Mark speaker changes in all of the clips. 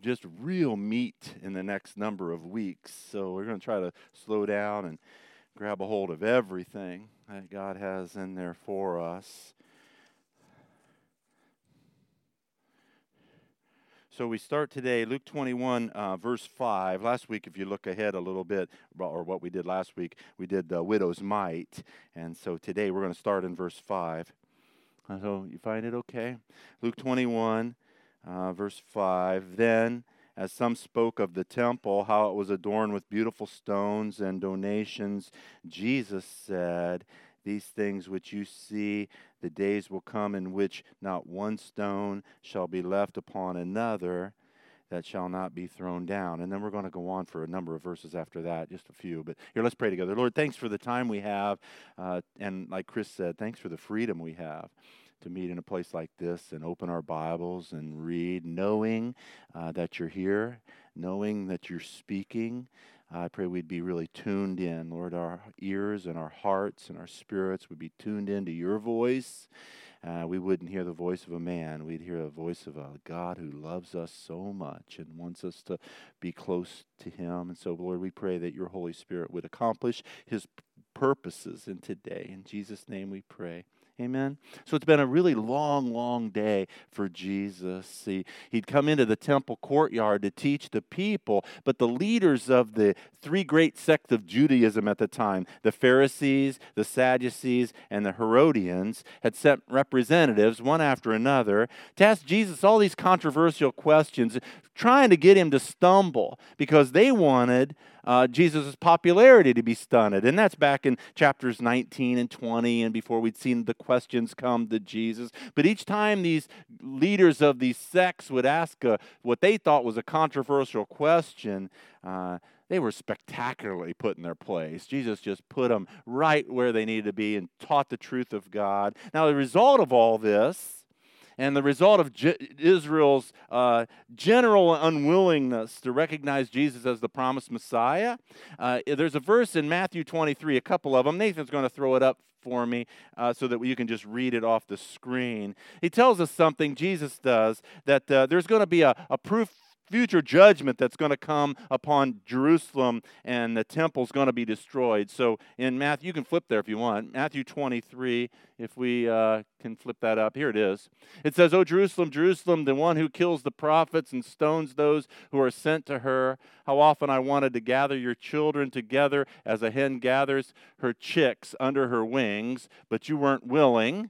Speaker 1: just real meat in the next number of weeks. So we're going to try to slow down and grab a hold of everything that God has in there for us. So we start today, Luke 21, verse 5. Last week, if you look ahead a little bit, or what we did last week, we did the widow's mite. And so today we're going to start in verse 5. So you find it okay? Luke 21, verse 5. Then, as some spoke of the temple, how it was adorned with beautiful stones and donations, Jesus said, "These things which you see, the days will come in which not one stone shall be left upon another that shall not be thrown down." And then we're going to go on for a number of verses after that, just a few. But here, let's pray together. Lord, thanks for the time we have. And like Chris said, thanks for the freedom we have to meet in a place like this and open our Bibles and read, knowing that you're here, knowing that you're speaking. I pray we'd be really tuned in. Lord, our ears and our hearts and our spirits would be tuned into your voice. We wouldn't hear the voice of a man. We'd hear the voice of a God who loves us so much and wants us to be close to him. And so, Lord, we pray that your Holy Spirit would accomplish his purposes in today. In Jesus' name we pray. Amen. So it's been a really long day for Jesus. He'd come into the temple courtyard to teach the people, but the leaders of the three great sects of Judaism at the time, the Pharisees, the Sadducees, and the Herodians, had sent representatives, one after another, to ask Jesus all these controversial questions, trying to get him to stumble, because they wanted Jesus' popularity to be stunted. And that's back in chapters 19 and 20 and before we'd seen the questions come to Jesus. But each time these leaders of these sects would ask what they thought was a controversial question, they were spectacularly put in their place. Jesus just put them right where they needed to be and taught the truth of God. Now, the result of all this, and the result of Israel's general unwillingness to recognize Jesus as the promised Messiah, there's a verse in Matthew 23, a couple of them. Nathan's going to throw it up for me so that you can just read it off the screen. He tells us something, Jesus does, that there's going to be a future judgment that's going to come upon Jerusalem, and the temple's going to be destroyed. So in Matthew, you can flip there if you want. Matthew 23, if we can flip that up. Here it is. It says, "O Jerusalem, Jerusalem, the one who kills the prophets and stones those who are sent to her. How often I wanted to gather your children together as a hen gathers her chicks under her wings, but you weren't willing.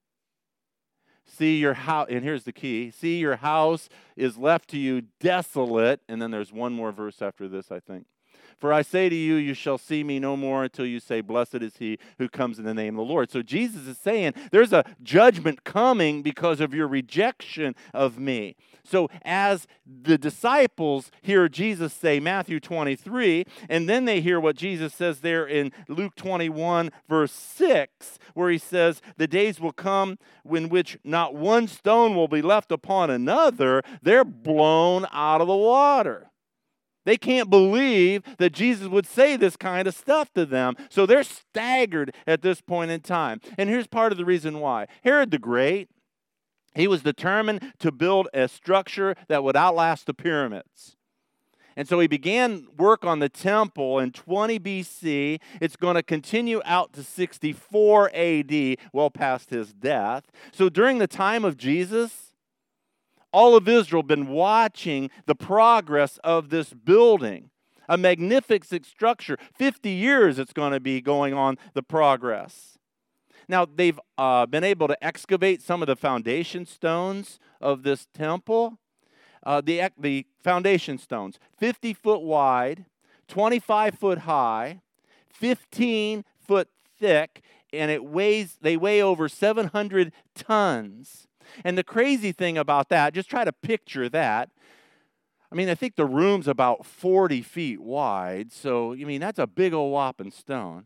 Speaker 1: See your house," and here's the key, "see your house is left to you desolate." And then there's one more verse after this, I think. "For I say to you, you shall see me no more until you say, blessed is he who comes in the name of the Lord." So Jesus is saying there's a judgment coming because of your rejection of me. So as the disciples hear Jesus say Matthew 23, and then they hear what Jesus says there in Luke 21, verse 6, where he says, "The days will come in which not one stone will be left upon another," they're blown out of the water. They can't believe that Jesus would say this kind of stuff to them. So they're staggered at this point in time. And here's part of the reason why. Herod the Great, he was determined to build a structure that would outlast the pyramids. And so he began work on the temple in 20 BC. It's going to continue out to 64 AD, well past his death. So during the time of Jesus, all of Israel had been watching the progress of this building. A magnificent structure. 50 years it's going to be going on the progress. Now, they've been able to excavate some of the foundation stones of this temple. The foundation stones, 50 foot wide, 25 foot high, 15 foot thick, and they weigh over 700 tons. And the crazy thing about that, just try to picture that. I mean, I think the room's about 40 feet wide, so, I mean, that's a big old whopping stone.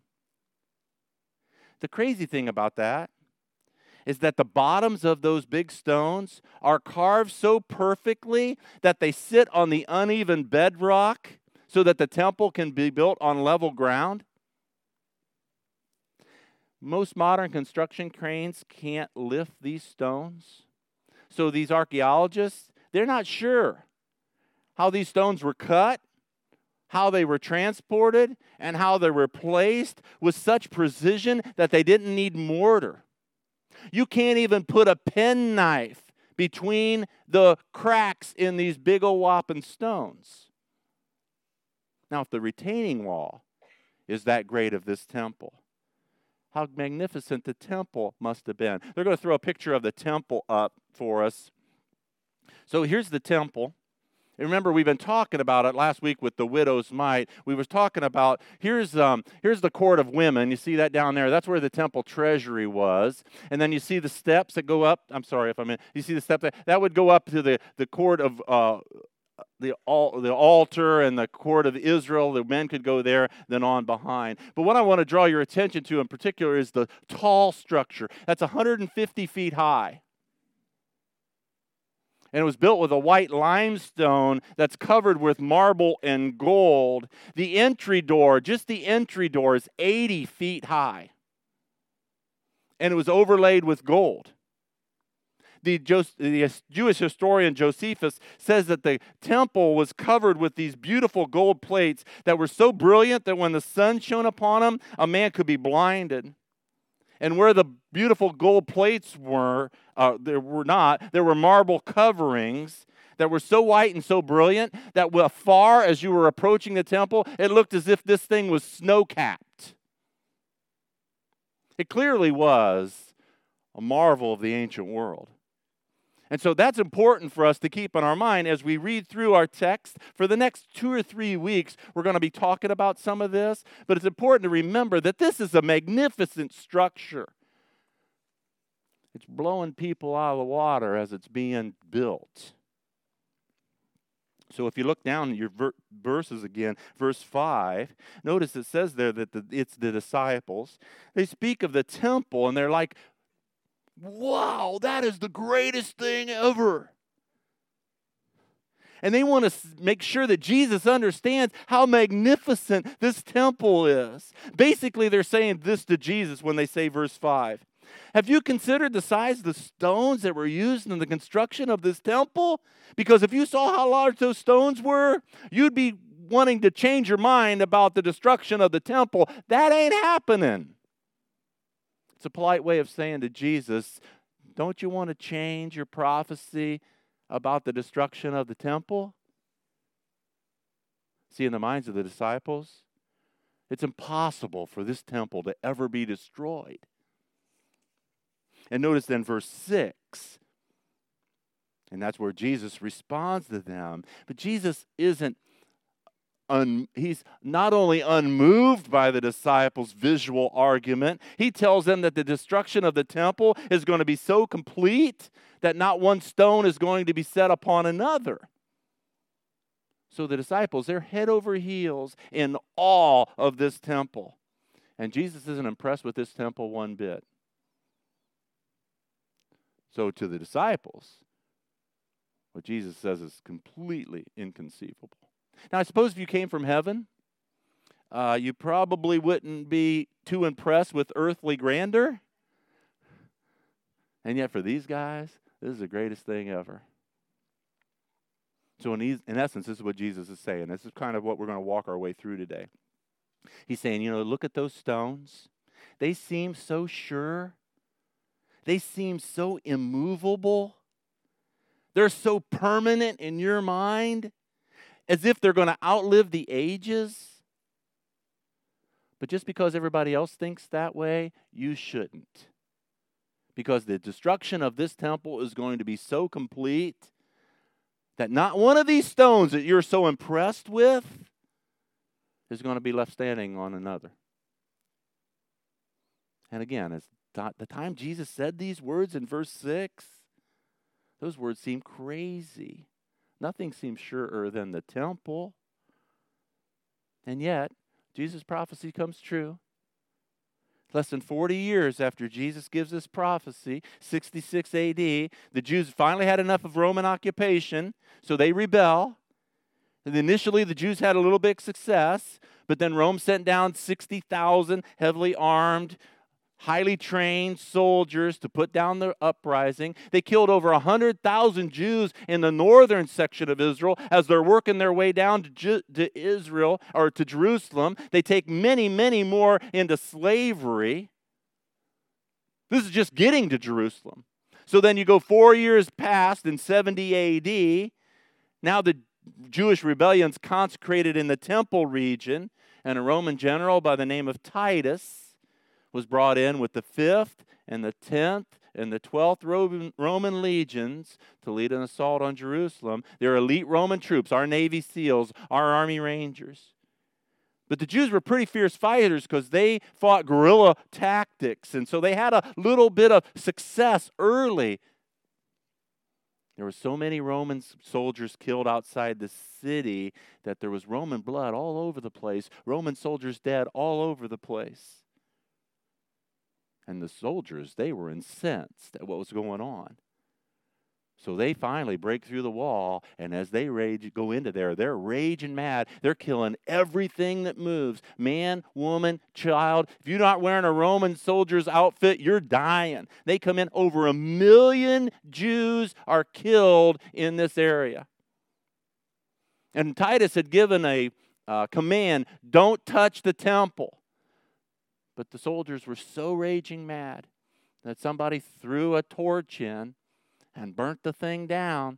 Speaker 1: The crazy thing about that is that the bottoms of those big stones are carved so perfectly that they sit on the uneven bedrock so that the temple can be built on level ground. Most modern construction cranes can't lift these stones. So these archaeologists, they're not sure how these stones were cut, how they were transported, and how they were placed with such precision that they didn't need mortar. You can't even put a penknife between the cracks in these big old whopping stones. Now, if the retaining wall is that great of this temple, how magnificent the temple must have been. They're going to throw a picture of the temple up for us. So here's the temple. And remember, we've been talking about it last week with the widow's mite. We were talking about, here's the court of women. You see that down there? That's where the temple treasury was. And then you see the steps that go up. I'm sorry if I'm in. You see the steps that would go up to the court of the altar and the court of Israel. The men could go there, then on behind. But what I want to draw your attention to in particular is the tall structure. That's 150 feet high. And it was built with a white limestone that's covered with marble and gold. The entry door, just the entry door, is 80 feet high. And it was overlaid with gold. The Jewish historian Josephus says that the temple was covered with these beautiful gold plates that were so brilliant that when the sun shone upon them, a man could be blinded. And where the beautiful gold plates were, there were marble coverings that were so white and so brilliant that afar as you were approaching the temple, it looked as if this thing was snow-capped. It clearly was a marvel of the ancient world. And so that's important for us to keep in our mind as we read through our text. For the next 2 or 3 weeks, we're going to be talking about some of this. But it's important to remember that this is a magnificent structure. It's blowing people out of the water as it's being built. So if you look down at your verses again, verse 5, notice it says there that it's the disciples. They speak of the temple, and they're like, wow, that is the greatest thing ever. And they want to make sure that Jesus understands how magnificent this temple is. Basically, they're saying this to Jesus when they say verse 5. Have you considered the size of the stones that were used in the construction of this temple? Because if you saw how large those stones were, you'd be wanting to change your mind about the destruction of the temple. That ain't happening. It's a polite way of saying to Jesus, don't you want to change your prophecy about the destruction of the temple? See, in the minds of the disciples, it's impossible for this temple to ever be destroyed. And notice then verse 6, and that's where Jesus responds to them. But Jesus isn't he's not only unmoved by the disciples' visual argument, he tells them that the destruction of the temple is going to be so complete that not one stone is going to be set upon another. So the disciples, they're head over heels in awe of this temple. And Jesus isn't impressed with this temple one bit. So to the disciples, what Jesus says is completely inconceivable. Now, I suppose if you came from heaven, you probably wouldn't be too impressed with earthly grandeur. And yet for these guys, this is the greatest thing ever. So in essence, this is what Jesus is saying. This is kind of what we're going to walk our way through today. He's saying, look at those stones. They seem so sure. They seem so immovable. They're so permanent in your mind, as if they're going to outlive the ages. But just because everybody else thinks that way, you shouldn't. Because the destruction of this temple is going to be so complete that not one of these stones that you're so impressed with is going to be left standing on another. And again, it's the time Jesus said these words in verse 6, those words seem crazy. Nothing seems surer than the temple. And yet, Jesus' prophecy comes true. Less than 40 years after Jesus gives this prophecy, 66 AD, the Jews finally had enough of Roman occupation, so they rebel. And initially, the Jews had a little bit of success, but then Rome sent down 60,000 heavily armed highly trained soldiers to put down the uprising. They killed over 100,000 Jews in the northern section of Israel as they're working their way down to Israel or to Jerusalem. They take many, many more into slavery. This is just getting to Jerusalem. So then you go 4 years past in 70 AD. Now the Jewish rebellion's consecrated in the temple region, and a Roman general by the name of Titus was brought in with the 5th and the 10th and the 12th Roman legions to lead an assault on Jerusalem. They're elite Roman troops, our Navy SEALs, our Army Rangers. But the Jews were pretty fierce fighters because they fought guerrilla tactics, and so they had a little bit of success early. There were so many Roman soldiers killed outside the city that there was Roman blood all over the place, Roman soldiers dead all over the place. And the soldiers, they were incensed at what was going on. So they finally break through the wall, and as they go into there, they're raging mad. They're killing everything that moves. Man, woman, child. If you're not wearing a Roman soldier's outfit, you're dying. They come in, over 1 million Jews are killed in this area. And Titus had given a command, don't touch the temple. But the soldiers were so raging mad that somebody threw a torch in and burnt the thing down.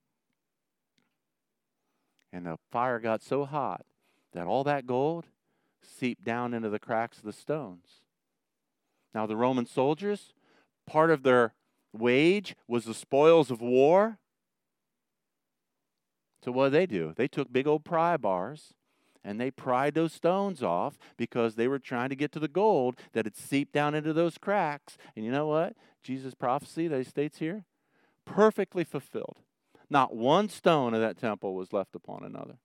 Speaker 1: And the fire got so hot that all that gold seeped down into the cracks of the stones. Now the Roman soldiers, part of their wage was the spoils of war. So what did they do? They took big old pry bars and they pried those stones off because they were trying to get to the gold that had seeped down into those cracks. And you know what? Jesus' prophecy that he states here, perfectly fulfilled. Not one stone of that temple was left upon another.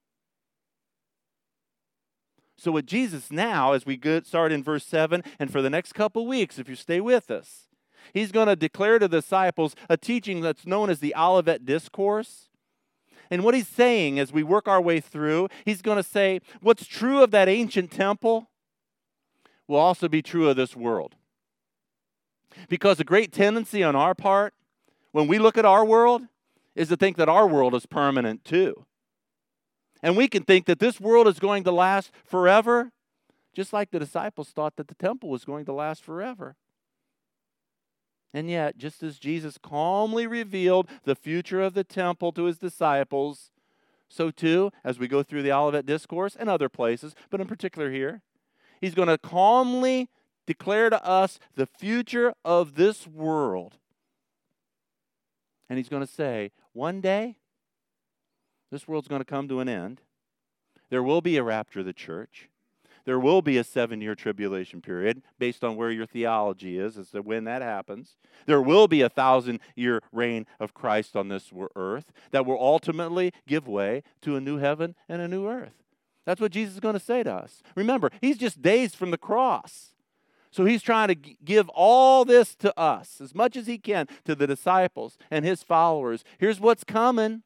Speaker 1: So with Jesus now, as we start in verse 7, and for the next couple weeks, if you stay with us, he's going to declare to the disciples a teaching that's known as the Olivet Discourse. And what he's saying as we work our way through, he's going to say, what's true of that ancient temple will also be true of this world. Because a great tendency on our part, when we look at our world, is to think that our world is permanent too. And we can think that this world is going to last forever, just like the disciples thought that the temple was going to last forever. And yet, just as Jesus calmly revealed the future of the temple to his disciples, so too, as we go through the Olivet Discourse and other places, but in particular here, he's going to calmly declare to us the future of this world. And he's going to say, one day, this world's going to come to an end. There will be a rapture of the church. There will be a 7-year tribulation period based on where your theology is as to when that happens. There will be a 1,000-year reign of Christ on this earth that will ultimately give way to a new heaven and a new earth. That's what Jesus is going to say to us. Remember, he's just days from the cross. So he's trying to give all this to us, as much as he can, to the disciples and his followers. Here's what's coming.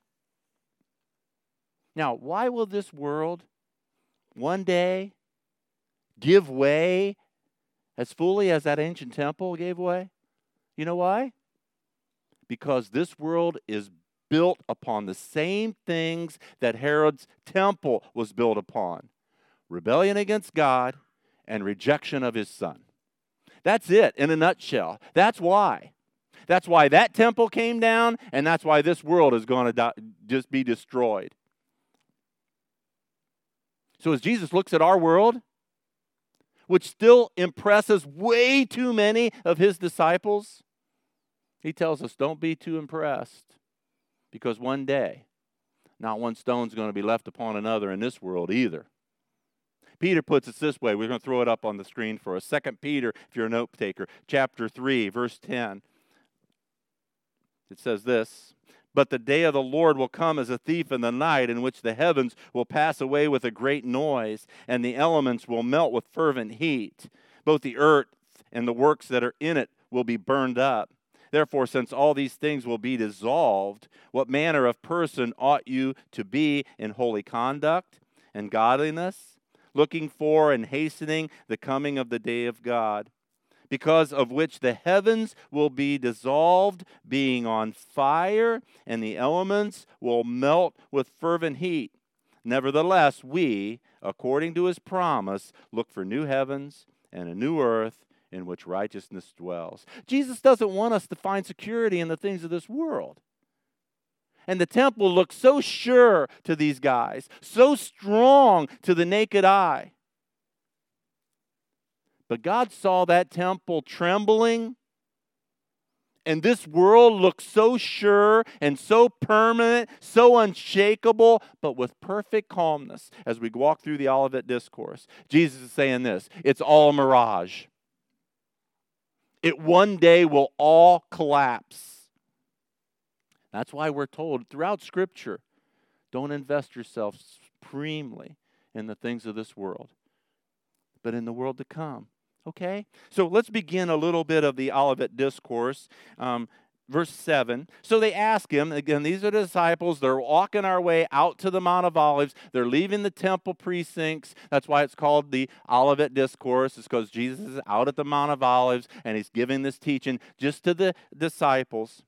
Speaker 1: Now, why will this world one day give way as fully as that ancient temple gave way? You know why? Because this world is built upon the same things that Herod's temple was built upon. Rebellion against God and rejection of his son. That's it in a nutshell. That's why. That's why that temple came down, and that's why this world is going to just be destroyed. So as Jesus looks at our world, which still impresses way too many of his disciples, he tells us, don't be too impressed, because one day, not one stone's going to be left upon another in this world either. Peter puts it this way. We're going to throw it up on the screen for us. 2 Peter, if you're a note taker, chapter 3, verse 10. It says this, "But the day of the Lord will come as a thief in the night, in which the heavens will pass away with a great noise, and the elements will melt with fervent heat. Both the earth and the works that are in it will be burned up. Therefore, since all these things will be dissolved, what manner of person ought you to be in holy conduct and godliness, looking for and hastening the coming of the day of God, because of which the heavens will be dissolved, being on fire, and the elements will melt with fervent heat. Nevertheless, we, according to his promise, look for new heavens and a new earth in which righteousness dwells. Jesus doesn't want us to find security in the things of this world. And the temple looked so sure to these guys, so strong to the naked eye. But God saw that temple trembling, and this world looked so sure and so permanent, so unshakable, but with perfect calmness as we walk through the Olivet Discourse. Jesus is saying this, it's all a mirage. It one day will all collapse. That's why we're told throughout Scripture, don't invest yourself supremely in the things of this world, but in the world to come. Okay? So let's begin a little bit of the Olivet Discourse. Verse 7. So they ask him, again, these are the disciples. They're walking our way out to the Mount of Olives. They're leaving the temple precincts. That's why it's called the Olivet Discourse. It's because Jesus is out at the Mount of Olives, and he's giving this teaching just to the disciples.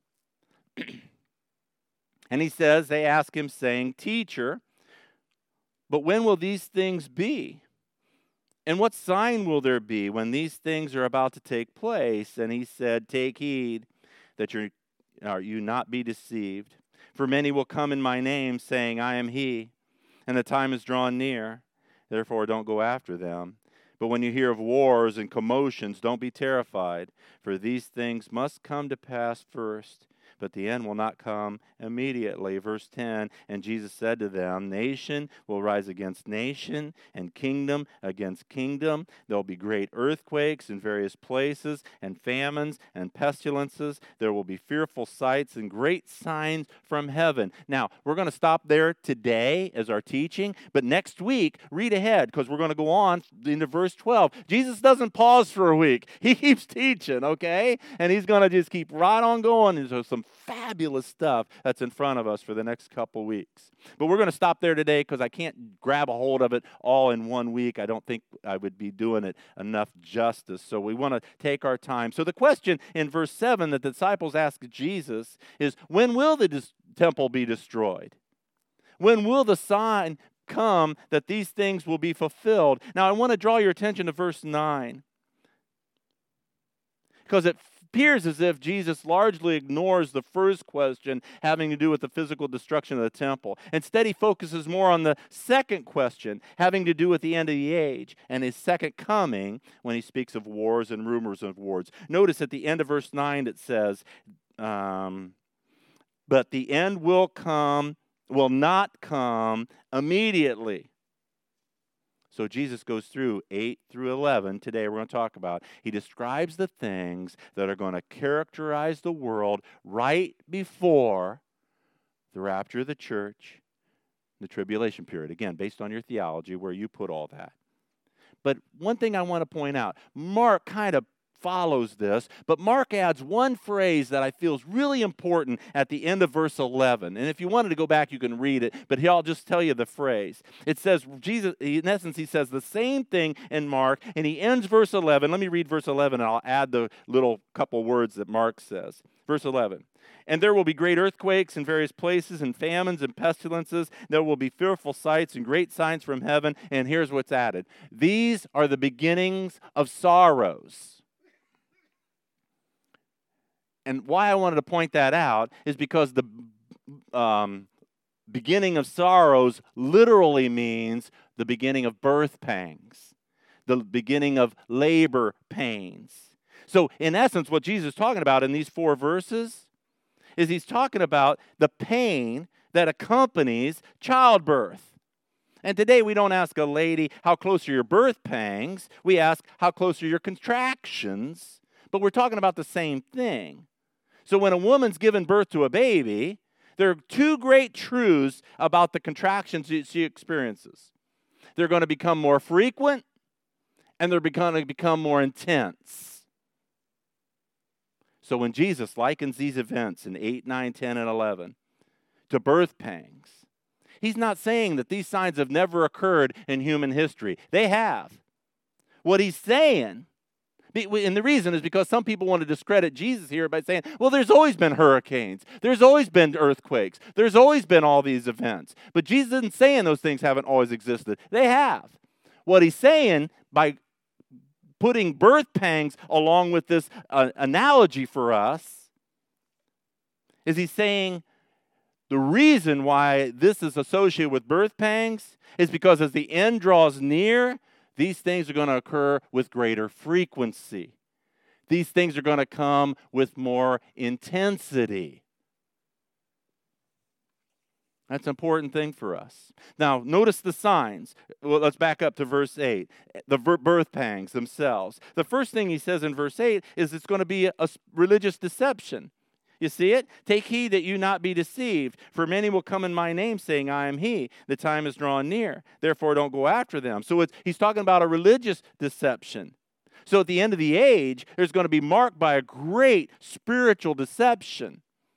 Speaker 1: And he says, they ask him, saying, Teacher, but when will these things be? And what sign will there be when these things are about to take place? And he said, Take heed that you not be deceived. For many will come in my name, saying, I am he, and the time is drawn near. Therefore don't go after them. But when you hear of wars and commotions, don't be terrified, for these things must come to pass first, but the end will not come immediately. Verse 10, and Jesus said to them, Nation will rise against nation, and kingdom against kingdom. There will be great earthquakes in various places, and famines and pestilences. There will be fearful sights and great signs from heaven. Now, we're going to stop there today as our teaching, but next week, read ahead, because we're going to go on into verse 12. Jesus doesn't pause for a week. He keeps teaching, okay? And he's going to just keep right on going into some fabulous stuff that's in front of us for the next couple weeks. But we're going to stop there today because I can't grab a hold of it all in 1 week. I don't think I would be doing it enough justice. So we want to take our time. So the question in verse 7 that the disciples ask Jesus is, when will the temple be destroyed? When will the sign come that these things will be fulfilled? Now I want to draw your attention to verse 9. Because it appears as if Jesus largely ignores the first question having to do with the physical destruction of the temple. Instead, he focuses more on the second question having to do with the end of the age and his second coming when he speaks of wars and rumors of wars. Notice at the end of verse 9 it says, but the end will not come immediately. So Jesus goes through 8 through 11. Today we're going to talk about. He describes the things that are going to characterize the world right before the rapture of the church, the tribulation period. Again, based on your theology, where you put all that. But one thing I want to point out, Mark kind of follows this, but Mark adds one phrase that I feel is really important at the end of verse 11. And if you wanted to go back, you can read it, but here I'll just tell you the phrase. It says, Jesus, in essence, he says the same thing in Mark, and he ends verse 11. Let me read verse 11, and I'll add the little couple words that Mark says. Verse 11. And there will be great earthquakes in various places, and famines and pestilences. There will be fearful sights and great signs from heaven. And here's what's added. These are the beginnings of sorrows. And why I wanted to point that out is because the beginning of sorrows literally means the beginning of birth pangs, the beginning of labor pains. So in essence, what Jesus is talking about in these 4 verses is he's talking about the pain that accompanies childbirth. And today we don't ask a lady, how close are your birth pangs? We ask, how close are your contractions? But we're talking about the same thing. So when a woman's given birth to a baby, there are 2 great truths about the contractions she experiences. They're going to become more frequent, and they're going to become more intense. So when Jesus likens these events in 8, 9, 10, and 11 to birth pangs, he's not saying that these signs have never occurred in human history. They have. What he's saying, And the reason is because some people want to discredit Jesus here by saying, well, there's always been hurricanes. There's always been earthquakes. There's always been all these events. But Jesus isn't saying those things haven't always existed. They have. What he's saying by putting birth pangs along with this analogy for us is he's saying the reason why this is associated with birth pangs is because as the end draws near, these things are going to occur with greater frequency. These things are going to come with more intensity. That's an important thing for us. Now, notice the signs. Well, let's back up to verse 8. The birth pangs themselves. The first thing he says in verse 8 is it's going to be a religious deception. You see it? Take heed that you not be deceived, for many will come in my name saying, I am he. The time is drawn near. Therefore, don't go after them. So he's talking about a religious deception. So at the end of the age, there's going to be marked by a great spiritual deception.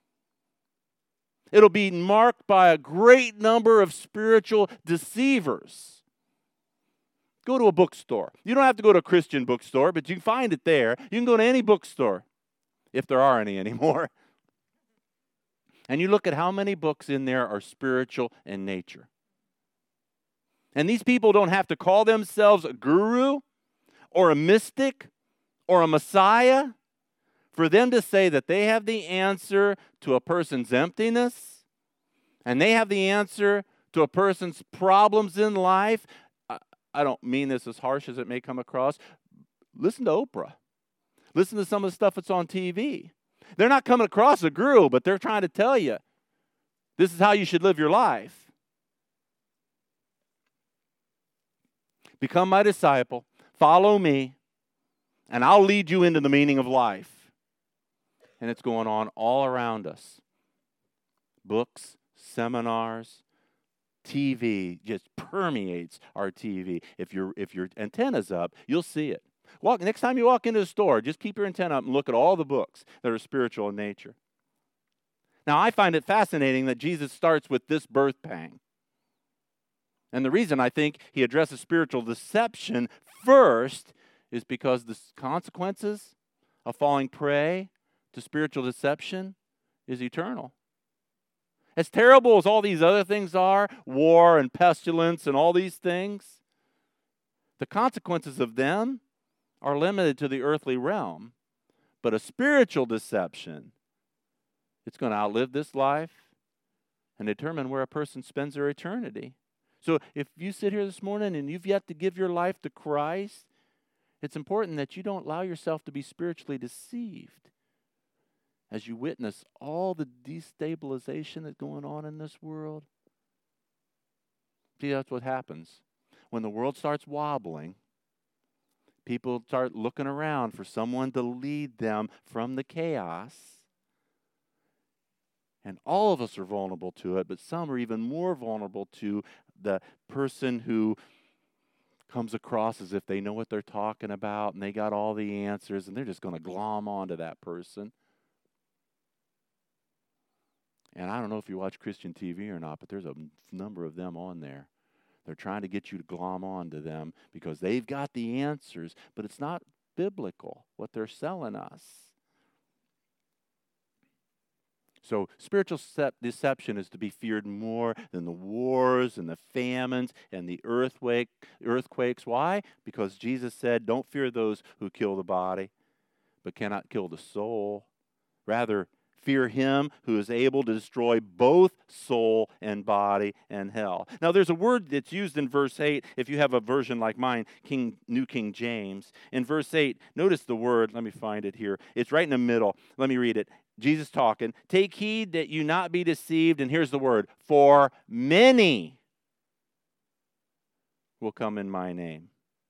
Speaker 1: It'll be marked by a great number of spiritual deceivers. Go to a bookstore. You don't have to go to a Christian bookstore, but you can find it there. You can go to any bookstore, if there are any anymore. And you look at how many books in there are spiritual in nature. And these people don't have to call themselves a guru or a mystic or a messiah for them to say that they have the answer to a person's emptiness and they have the answer to a person's problems in life. I don't mean this as harsh as it may come across. Listen to Oprah. Listen to some of the stuff that's on TV. They're not coming across a guru, but they're trying to tell you this is how you should live your life. Become my disciple, follow me, and I'll lead you into the meaning of life. And it's going on all around us. Books, seminars, TV just permeates our TV. If your antenna's up, you'll see it. Next time you walk into the store, just keep your antenna up and look at all the books that are spiritual in nature. Now, I find it fascinating that Jesus starts with this birth pang. And the reason I think he addresses spiritual deception first is because the consequences of falling prey to spiritual deception is eternal. As terrible as all these other things are, war and pestilence and all these things, the consequences of them are limited to the earthly realm. But a spiritual deception, it's going to outlive this life and determine where a person spends their eternity. So if you sit here this morning and you've yet to give your life to Christ, it's important that you don't allow yourself to be spiritually deceived as you witness all the destabilization that's going on in this world. See, that's what happens. When the world starts wobbling, people start looking around for someone to lead them from the chaos. And all of us are vulnerable to it, but some are even more vulnerable to the person who comes across as if they know what they're talking about and they got all the answers and they're just going to glom onto that person. And I don't know if you watch Christian TV or not, but there's a number of them on there. They're trying to get you to glom on to them because they've got the answers, but it's not biblical what they're selling us. So spiritual deception is to be feared more than the wars and the famines and the earthquakes. Why? Because Jesus said, don't fear those who kill the body, but cannot kill the soul. Rather, fear him who is able to destroy both soul and body and hell. Now, there's a word that's used in verse 8, if you have a version like mine, New King James. In verse 8, notice the word. Let me find it here. It's right in the middle. Let me read it. Jesus talking. Take heed that you not be deceived. And here's the word. For many will come in my name.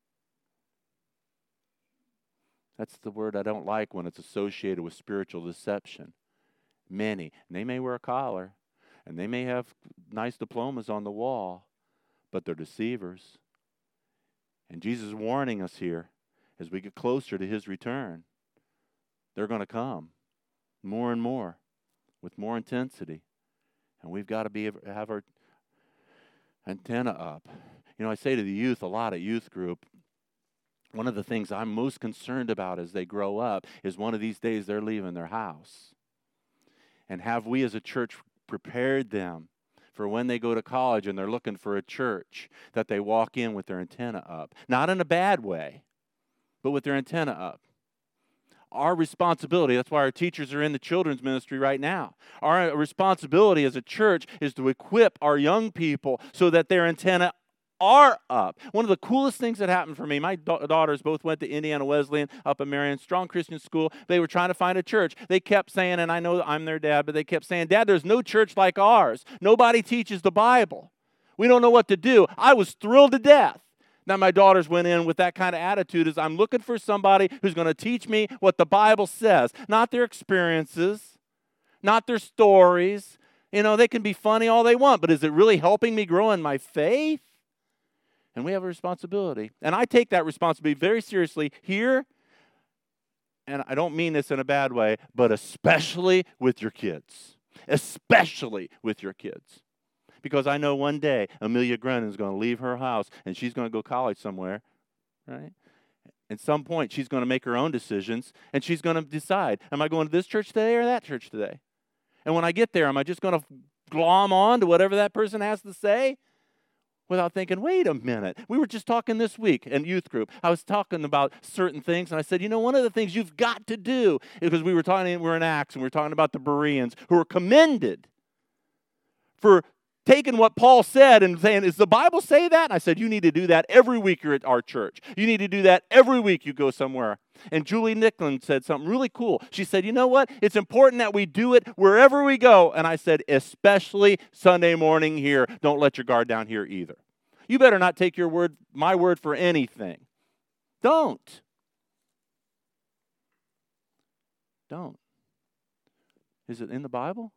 Speaker 1: That's the word I don't like when it's associated with spiritual deception. Many. And they may wear a collar, and they may have nice diplomas on the wall, but they're deceivers. And Jesus is warning us here as we get closer to his return. They're going to come more and more with more intensity. And we've got to have our antenna up. You know, I say to the youth a lot at youth group, One of the things I'm most concerned about as they grow up is one of these days they're leaving their house. And have we as a church prepared them for when they go to college and they're looking for a church that they walk in with their antenna up? Not in a bad way, but with their antenna up. Our responsibility, that's why our teachers are in the children's ministry right now. Our responsibility as a church is to equip our young people so that their antenna are up. One of the coolest things that happened for me, my daughters both went to Indiana Wesleyan up in Marion, strong Christian school. They were trying to find a church. They kept saying, and I know I'm their dad, but they kept saying, Dad, there's no church like ours. Nobody teaches the Bible. We don't know what to do. I was thrilled to death. Now my daughters went in with that kind of attitude, is I'm looking for somebody who's going to teach me what the Bible says, not their experiences, not their stories. You know, they can be funny all they want, but is it really helping me grow in my faith? And we have a responsibility. And I take that responsibility very seriously here, and I don't mean this in a bad way, but especially with your kids. Especially with your kids. Because I know one day Amelia Grennan is going to leave her house, and she's going to go to college somewhere, right? At some point, she's going to make her own decisions, and she's going to decide, am I going to this church today or that church today? And when I get there, am I just going to glom on to whatever that person has to say? Without thinking, wait a minute. We were just talking this week in youth group. I was talking about certain things, and I said, you know, one of the things you've got to do, because we were in Acts, and we were talking about the Bereans, who were commended for taking what Paul said and saying, does the Bible say that? And I said, you need to do that every week you're at our church. You need to do that every week you go somewhere. And Julie Nicklin said something really cool. She said, you know what? It's important that we do it wherever we go. And I said, especially Sunday morning here. Don't let your guard down here either. You better not take my word for anything. Don't. Don't. Is it in the Bible?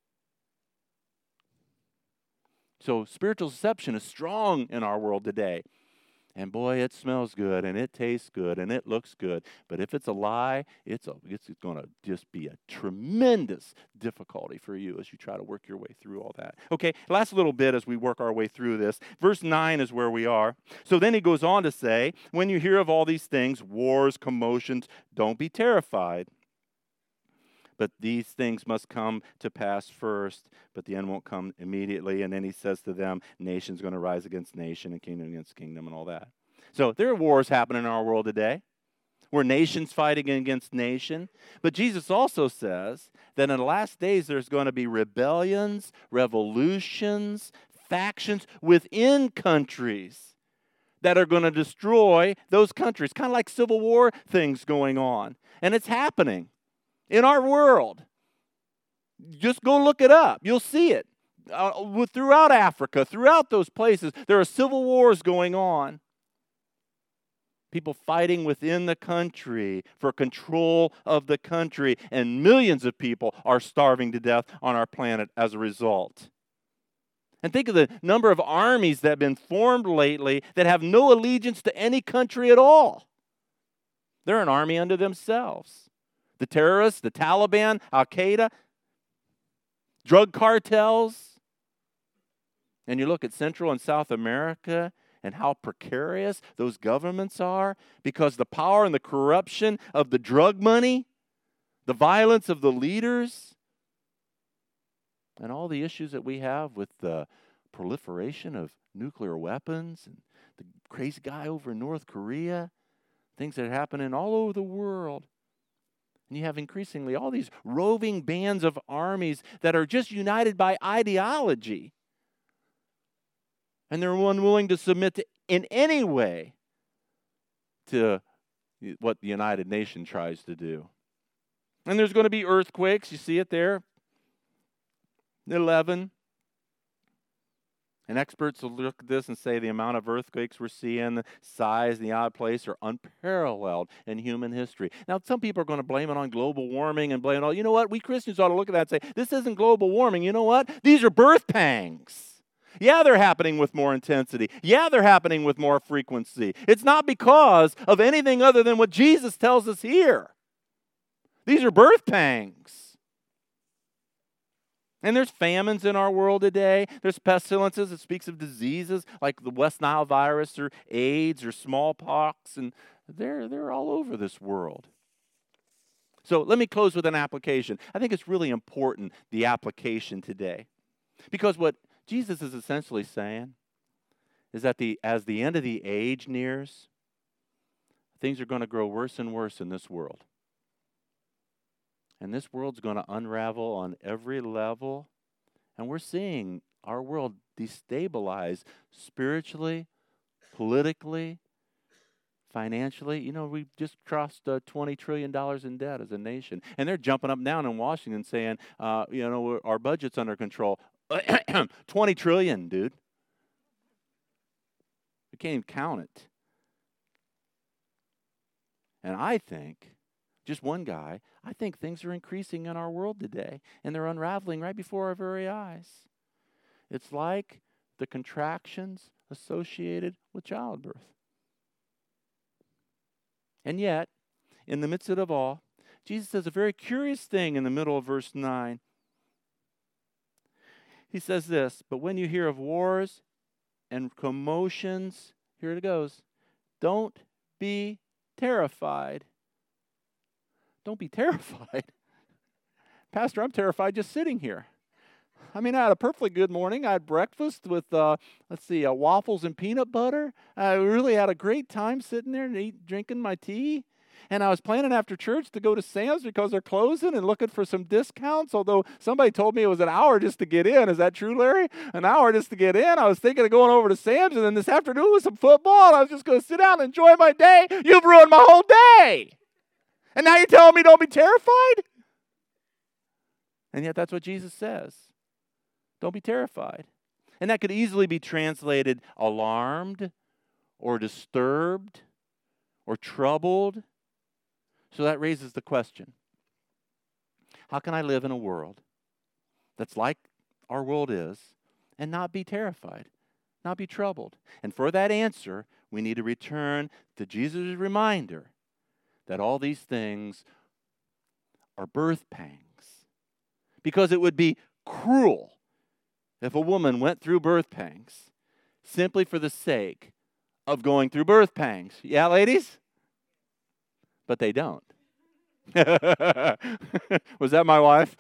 Speaker 1: So spiritual deception is strong in our world today. And boy, it smells good, and it tastes good, and it looks good. But if it's a lie, it's going to just be a tremendous difficulty for you as you try to work your way through all that. Okay, last little bit as we work our way through this. Verse 9 is where we are. So then he goes on to say, when you hear of all these things, wars, commotions, don't be terrified. But these things must come to pass first, but the end won't come immediately. And then he says to them, nation's going to rise against nation and kingdom against kingdom and all that. So there are wars happening in our world today, where nations fighting against nation. But Jesus also says that in the last days there's going to be rebellions, revolutions, factions within countries that are going to destroy those countries. Kind of like Civil War things going on. And it's happening in our world. Just go look it up. You'll see it. Throughout Africa, throughout those places, there are civil wars going on. People fighting within the country for control of the country. And millions of people are starving to death on our planet as a result. And think of the number of armies that have been formed lately that have no allegiance to any country at all. They're an army unto themselves. The terrorists, the Taliban, Al-Qaeda, drug cartels. And you look at Central and South America and how precarious those governments are because the power and the corruption of the drug money, the violence of the leaders, and all the issues that we have with the proliferation of nuclear weapons and the crazy guy over in North Korea, things that are happening all over the world. And you have increasingly all these roving bands of armies that are just united by ideology. And they're unwilling to submit to, in any way to what the United Nations tries to do. And there's going to be earthquakes. You see it there. 11. And experts will look at this and say the amount of earthquakes we're seeing, the size, the odd place are unparalleled in human history. Now, some people are going to blame it on global warming and blame it all. You know what? We Christians ought to look at that and say, this isn't global warming. You know what? These are birth pangs. Yeah, they're happening with more intensity. Yeah, they're happening with more frequency. It's not because of anything other than what Jesus tells us here. These are birth pangs. And there's famines in our world today. There's pestilences. It speaks of diseases like the West Nile virus or AIDS or smallpox and They're all over this world. So let me close with an application. I think it's really important, the application today. Because what Jesus is essentially saying is that as the end of the age nears, things are going to grow worse and worse in this world. And this world's going to unravel on every level. And we're seeing our world destabilize spiritually, politically, financially. You know, we just crossed $20 trillion in debt as a nation. And they're jumping up and down in Washington saying, our budget's under control. 20 trillion, dude. We can't even count it. And I think, just one guy, I think things are increasing in our world today. And they're unraveling right before our very eyes. It's like the contractions associated with childbirth. And yet, in the midst of it all, Jesus says a very curious thing in the middle of verse 9. He says this, but when you hear of wars and commotions, here it goes, don't be terrified. Don't be terrified. Pastor, I'm terrified just sitting here. I mean, I had a perfectly good morning. I had breakfast with, waffles and peanut butter. I really had a great time sitting there and drinking my tea. And I was planning after church to go to Sam's because they're closing and looking for some discounts, although somebody told me it was an hour just to get in. Is that true, Larry? An hour just to get in? I was thinking of going over to Sam's, and then this afternoon was some football, and I was just going to sit down and enjoy my day. You've ruined my whole day. And now you're telling me don't be terrified? And yet that's what Jesus says. Don't be terrified. And that could easily be translated alarmed or disturbed or troubled. So that raises the question, how can I live in a world that's like our world is and not be terrified, not be troubled? And for that answer, we need to return to Jesus' reminder that all these things are birth pangs. Because it would be cruel if a woman went through birth pangs simply for the sake of going through birth pangs. Yeah, ladies? But they don't. Was that my wife?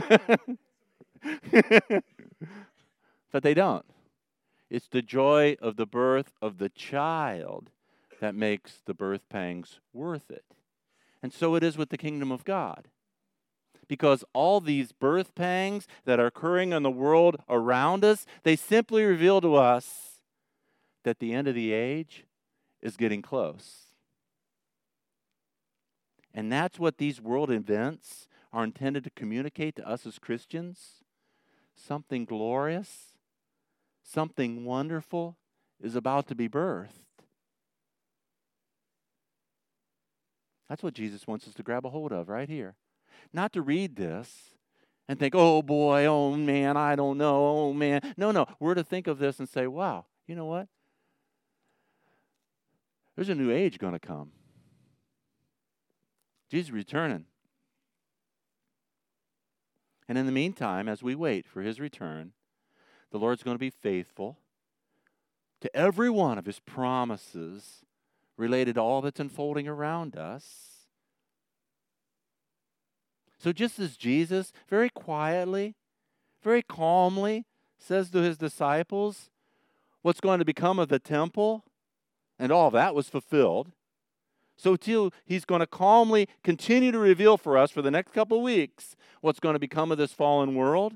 Speaker 1: But they don't. It's the joy of the birth of the child that makes the birth pangs worth it. And so it is with the kingdom of God. Because all these birth pangs that are occurring in the world around us, they simply reveal to us that the end of the age is getting close. And that's what these world events are intended to communicate to us as Christians. Something glorious, something wonderful is about to be birthed. That's what Jesus wants us to grab a hold of right here. Not to read this and think, oh boy, oh man, I don't know, oh man. No, we're to think of this and say, wow, you know what? There's a new age going to come. Jesus is returning. And in the meantime, as we wait for his return, the Lord's going to be faithful to every one of his promises related to all that's unfolding around us. So just as Jesus very quietly, very calmly says to his disciples what's going to become of the temple, and all of that was fulfilled, so too he's going to calmly continue to reveal for us for the next couple of weeks what's going to become of this fallen world.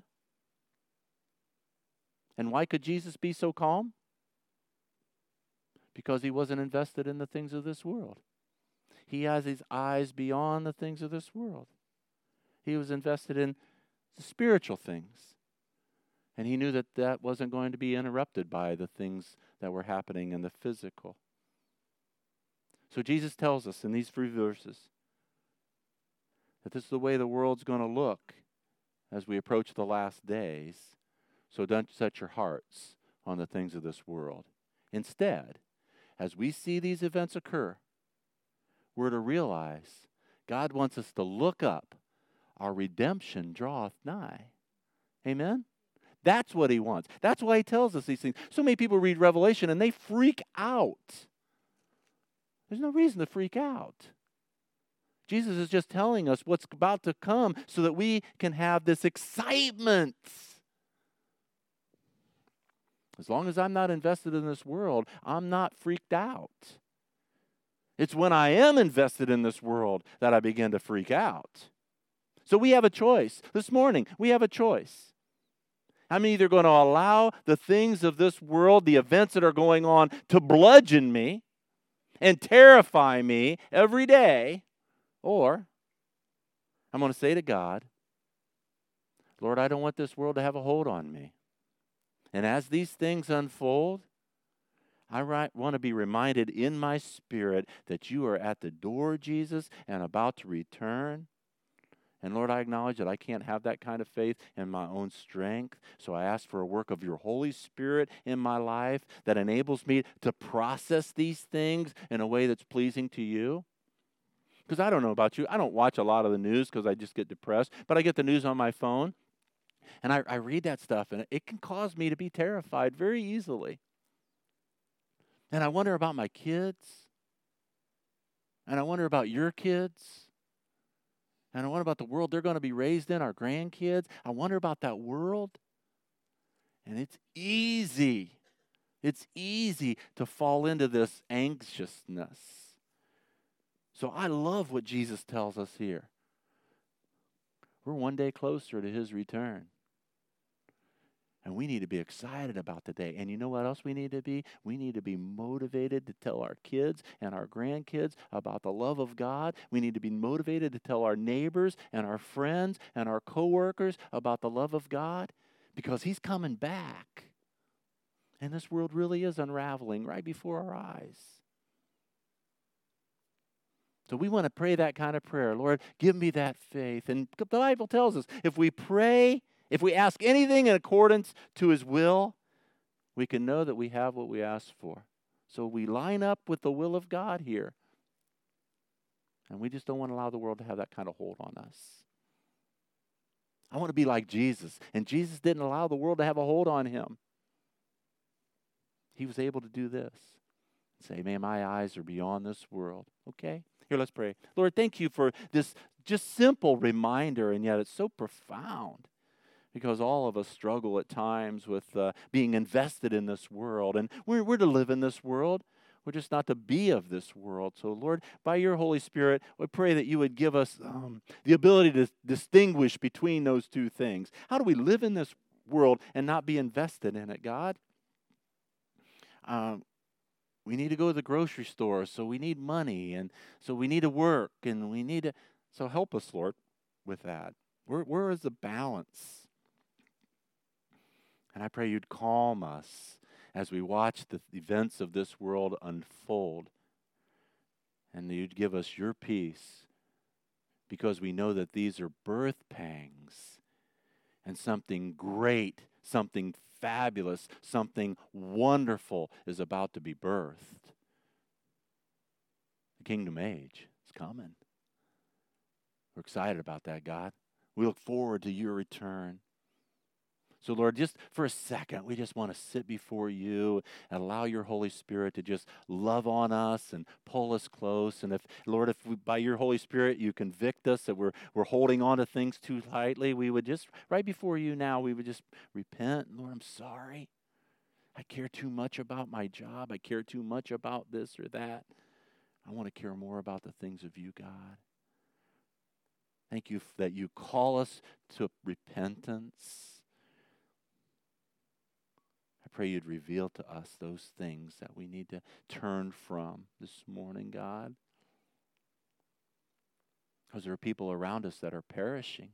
Speaker 1: And why could Jesus be so calm? Because he wasn't invested in the things of this world. He has his eyes beyond the things of this world. He was invested in the spiritual things. And he knew that that wasn't going to be interrupted by the things that were happening in the physical. So Jesus tells us in these 3 verses that this is the way the world's going to look as we approach the last days. So don't set your hearts on the things of this world. Instead, as we see these events occur, we're to realize God wants us to look up. Our redemption draweth nigh. Amen? That's what he wants. That's why he tells us these things. So many people read Revelation and they freak out. There's no reason to freak out. Jesus is just telling us what's about to come so that we can have this excitement. As long as I'm not invested in this world, I'm not freaked out. It's when I am invested in this world that I begin to freak out. So we have a choice. This morning, we have a choice. I'm either going to allow the things of this world, the events that are going on, to bludgeon me and terrify me every day, or I'm going to say to God, Lord, I don't want this world to have a hold on me. And as these things unfold, I want to be reminded in my spirit that you are at the door, Jesus, and about to return. And Lord, I acknowledge that I can't have that kind of faith in my own strength. So I ask for a work of your Holy Spirit in my life that enables me to process these things in a way that's pleasing to you. Because I don't know about you. I don't watch a lot of the news because I just get depressed. But I get the news on my phone. And I read that stuff. And it can cause me to be terrified very easily. And I wonder about my kids. And I wonder about your kids. And I wonder about the world they're going to be raised in, our grandkids. I wonder about that world. And it's easy to fall into this anxiousness. So I love what Jesus tells us here. We're one day closer to his return. And we need to be excited about the day. And you know what else we need to be? We need to be motivated to tell our kids and our grandkids about the love of God. We need to be motivated to tell our neighbors and our friends and our coworkers about the love of God, because he's coming back. And this world really is unraveling right before our eyes. So we want to pray that kind of prayer. Lord, give me that faith. And the Bible tells us if we pray, if we ask anything in accordance to his will, we can know that we have what we ask for. So we line up with the will of God here. And we just don't want to allow the world to have that kind of hold on us. I want to be like Jesus. And Jesus didn't allow the world to have a hold on him. He was able to do this. Say, man, my eyes are beyond this world. Okay? Here, let's pray. Lord, thank you for this just simple reminder, and yet it's so profound. Because all of us struggle at times with being invested in this world. And we're to live in this world. We're just not to be of this world. So, Lord, by your Holy Spirit, we pray that you would give us the ability to distinguish between those two things. How do we live in this world and not be invested in it, God? We need to go to the grocery store, so we need money. And so we need to work, and we need to... So help us, Lord, with that. Where is the balance? And I pray you'd calm us as we watch the events of this world unfold. And that you'd give us your peace, because we know that these are birth pangs. And something great, something fabulous, something wonderful is about to be birthed. The kingdom age is coming. We're excited about that, God. We look forward to your return. So, Lord, just for a second, we just want to sit before you and allow your Holy Spirit to just love on us and pull us close. And if, Lord, if we, by your Holy Spirit you convict us that we're holding on to things too tightly, we would just, right before you now, we would just repent. Lord, I'm sorry. I care too much about my job. I care too much about this or that. I want to care more about the things of you, God. Thank you that you call us to repentance. I pray you'd reveal to us those things that we need to turn from this morning, God. Because there are people around us that are perishing.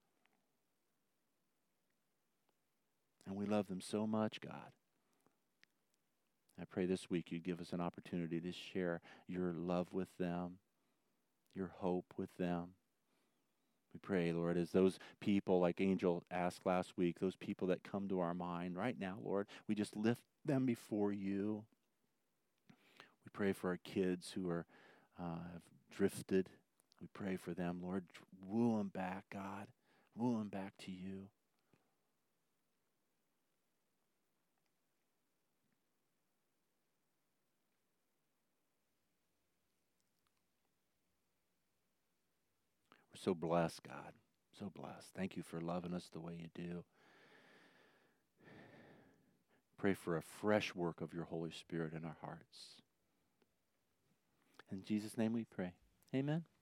Speaker 1: And we love them so much, God. I pray this week you'd give us an opportunity to share your love with them, your hope with them. We pray, Lord, as those people, like Angel asked last week, those people that come to our mind right now, Lord, we just lift them before you. We pray for our kids who are have drifted. We pray for them, Lord. Woo them back, God. Woo them back to you. so blessed, God. So blessed. Thank you for loving us the way you do. Pray for a fresh work of your Holy Spirit in our hearts. In Jesus' name we pray. Amen.